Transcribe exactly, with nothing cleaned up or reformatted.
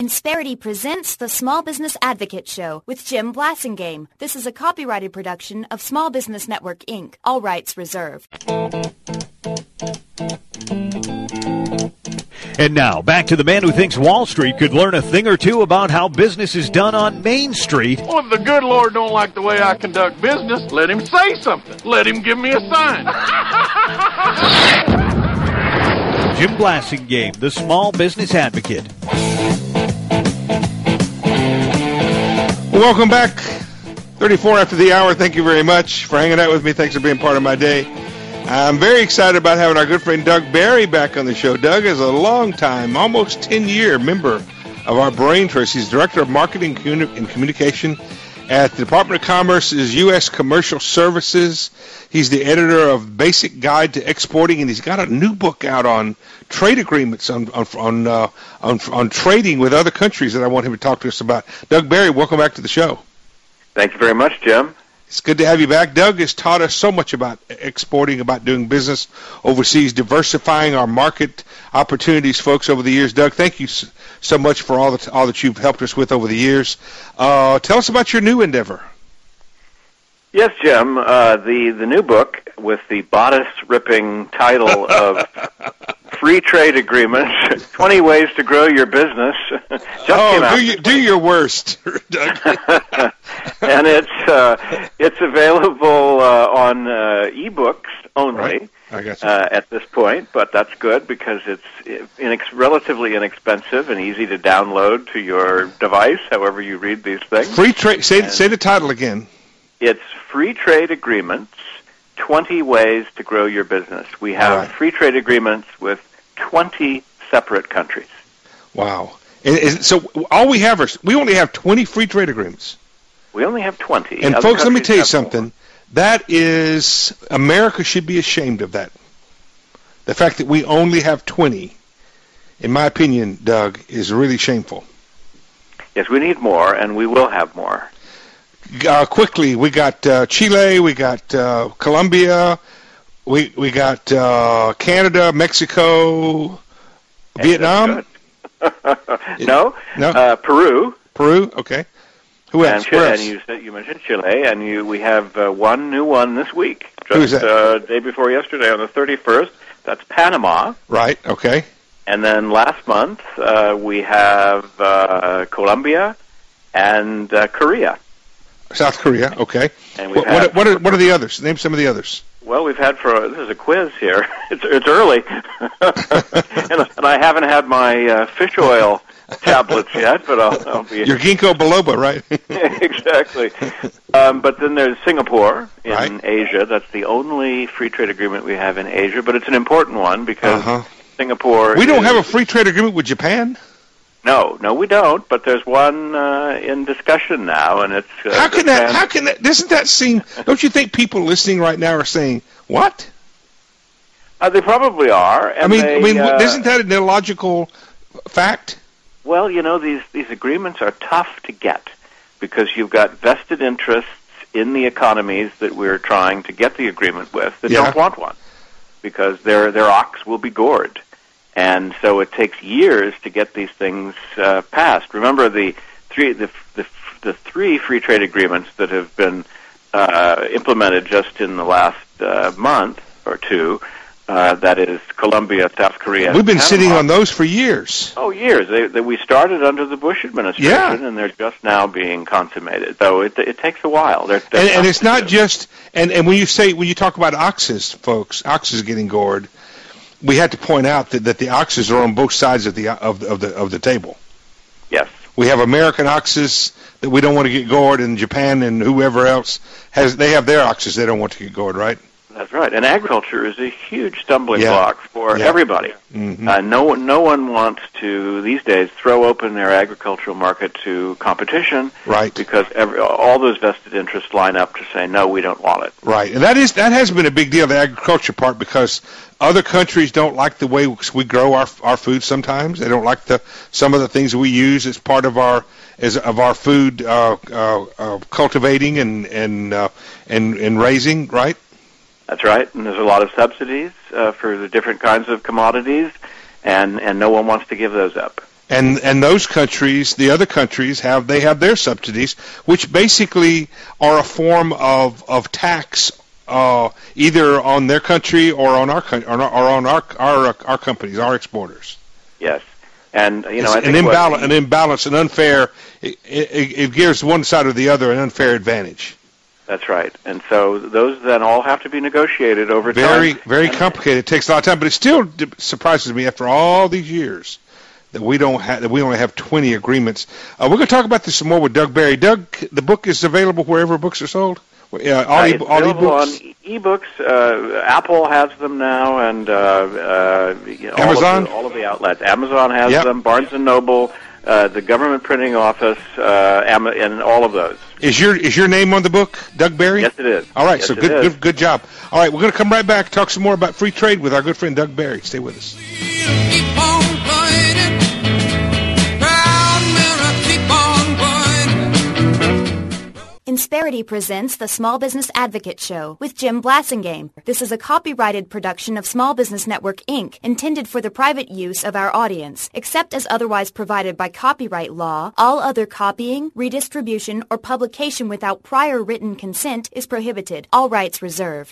Insperity presents the Small Business Advocate Show with Jim Blasingame. This is a copyrighted production of Small Business Network, Incorporated. All rights reserved. And now, back to the man who thinks Wall Street could learn a thing or two about how business is done on Main Street. Well, if the good Lord don't like the way I conduct business, let him say something. Let him give me a sign. Jim Blasingame, the Small Business Advocate. Welcome back. thirty-four after the hour. Thank you very much for hanging out with me. Thanks for being part of my day. I'm very excited about having our good friend Doug Barry back on the show. Doug is a long time, almost ten-year member of our Brain Trust. He's Director of Marketing and Communication at the Department of Commerce's U S Commercial Services. He's the editor of Basic Guide to Exporting, and he's got a new book out on trade agreements, on on on, uh, on, on trading with other countries that I want him to talk to us about. Doug Barry, welcome back to the show. Thank you very much, Jim. It's good to have you back. Doug has taught us so much about exporting, about doing business overseas, diversifying our market opportunities, folks, over the years. Doug, thank you so much for all that, all that you've helped us with over the years. Uh, tell us about your new endeavor. Yes, Jim. Uh, the, the new book with the bodice-ripping title of Free Trade Agreements, twenty Ways to Grow Your Business. Just oh, came out. Do, you, do your worst, Doug. And it's uh, it's available uh, on uh, ebooks only right. I got you. uh, at this point, but that's good because it's inex- relatively inexpensive and easy to download to your device, however you read these things. Free trade. Say, and say the title again. It's Free Trade Agreements, twenty Ways to Grow Your Business. We have right. free trade agreements with twenty separate countries. Wow. And, and so all we have are, we only have twenty free trade agreements. We only have twenty. And Other folks, let me tell you countries have more. something. That is, America should be ashamed of that. The fact that we only have twenty, in my opinion, Doug, is really shameful. Yes, we need more, and we will have more. Uh, quickly, we got uh, Chile, we got uh, Colombia, we we got uh, Canada, Mexico, Hey, Vietnam. no, no, uh, Peru. Peru. Okay. Who else? And, Chile, Where else? and you said you mentioned Chile, and you we have uh, one new one this week. Just, Who is that? Uh, day before yesterday, on the thirty-first. That's Panama. Right. Okay. And then last month uh, we have uh, Colombia and uh, Korea. South Korea. Okay. And we've What, had, what, what, are, what are the others? Name some of the others. Well, we've had for this is a quiz here. It's it's early, and, and I haven't had my uh, fish oil tablets yet, but I'll, I'll be Your ginkgo biloba, right? exactly. Um, but then there's Singapore in right. Asia. That's the only free trade agreement we have in Asia, but it's an important one because uh-huh. Singapore. We don't is, have a free trade agreement with Japan. No, no, we don't. But there's one uh, in discussion now, and it's uh, how can that? Japan. How can that? Doesn't that seem? Don't you think people listening right now are saying what? Uh, they probably are. And I mean, they, I mean, uh, isn't that an illogical fact? Well, you know, these these agreements are tough to get because you've got vested interests in the economies that we're trying to get the agreement with that Yeah. don't want one because their their ox will be gored. And so it takes years to get these things uh, passed. Remember the three the, the the three free trade agreements that have been uh, implemented just in the last uh, month or two. Uh, that is Colombia, South Korea. We've been Panama. sitting on those for years. Oh, years. They, they, we started under the Bush administration, Yeah. and they're just now being consummated. So it, it takes a while. They're, they're And, and tough it's to not do. just and, and when you say when you talk about oxes, folks, oxes getting gored, we had to point out that, that the oxes are on both sides of the of the, of the of the table. Yes. We have American oxes that we don't want to get gored, and Japan and whoever else has they have their oxes they don't want to get gored, right? That's right. And agriculture is a huge stumbling Yeah. block for Yeah. everybody. Mm-hmm. Uh, no one, no one wants to these days throw open their agricultural market to competition, Right. Because every, all those vested interests line up to say no, we don't want it. Right, and that is that has been a big deal, the agriculture part, because other countries don't like the way we grow our our food. Sometimes they don't like the some of the things we use as part of our as of our food uh, uh, uh, cultivating and and uh, and and raising. Right. That's right, and there's a lot of subsidies uh, for the different kinds of commodities, and, and no one wants to give those up. And and those countries, the other countries, have they have their subsidies, which basically are a form of of tax, uh, either on their country or on our country, or on our our our companies, our exporters. Yes, and you know, it's I think an imbalance, what, an imbalance, an unfair. It, it, it gives one side or the other an unfair advantage. That's right, and so those then all have to be negotiated over very, time. Very, very complicated. It takes a lot of time, but it still surprises me after all these years that we don't have that we only have twenty agreements. Uh, we're going to talk about this some more with Doug Barry. Doug, the book is available wherever books are sold. Uh, all uh, e- it's all available e-books. on e-books. Uh, Apple has them now, and uh, uh, you know, all Amazon, of the, all of the outlets. Amazon has yep. them. Barnes and Noble, uh, the government printing office, uh, Am- and all of those. Is your is your name on the book, Doug Barry? Yes, it is. All right, yes, so good, good, good job. All right, we're going to come right back, talk some more about free trade with our good friend Doug Barry. Stay with us. Keep on playing it. Proud mirror, keep on playing it. Insperity presents the Small Business Advocate Show with Jim Blasingame. This is a copyrighted production of Small Business Network, Incorporated, intended for the private use of our audience. Except as otherwise provided by copyright law, all other copying, redistribution, or publication without prior written consent is prohibited. All rights reserved.